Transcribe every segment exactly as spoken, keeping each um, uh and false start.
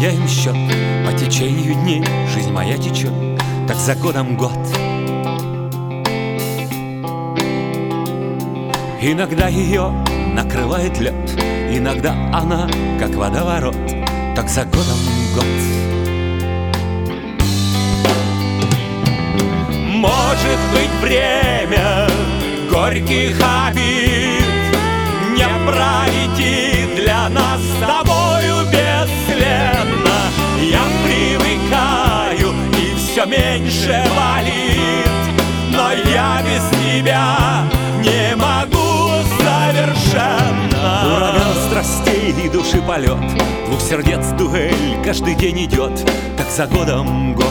теряем счет. По течению дней жизнь моя течет, так за годом год. Иногда ее накрывает лед, иногда она как водоворот, так за годом год. Может быть, время горьких обид не пролетит для нас с тобою бесследно. Я привыкаю, и все меньше болит, но я без тебя не могу совершенно. Ураган страстей и души полет, двух сердец дуэль каждый день идет, так за годом год.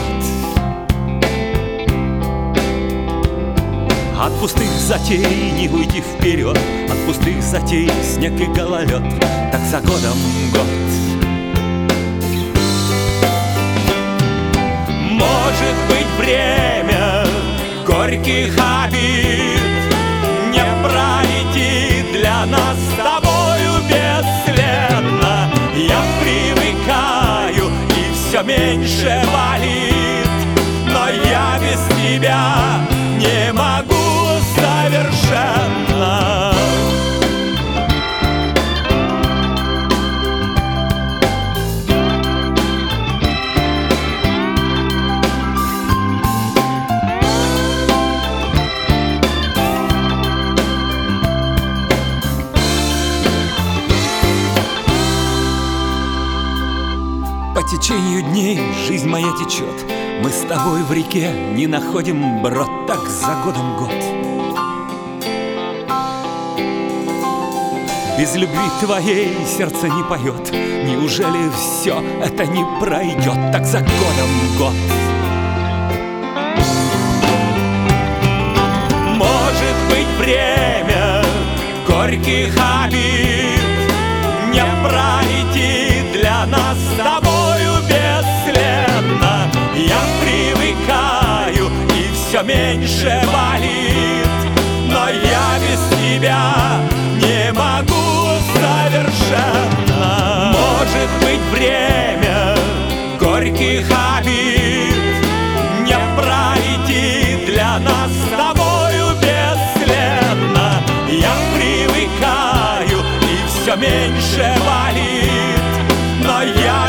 От пустых затей не уйти вперед, от пустых затей снег и гололед, так за годом год. Может быть, время горьких обид не пролетит для нас с тобою бесследно. Я привыкаю, и все меньше болит, но я без тебя не могу совершенно. По течению дней жизнь моя течет, мы с тобой в реке не находим брод, так за годом год. Без любви твоей сердце не поет, неужели все это не пройдет, так за годом год. Может быть, время горьких обид не пролетит для нас с тобою бесследно. Я привыкаю, и все меньше болит, но я без тебя не могу совершенно. Может быть, время горьких обид не пролетит для нас с тобою бесследно. Я привыкаю, и все меньше болит, но я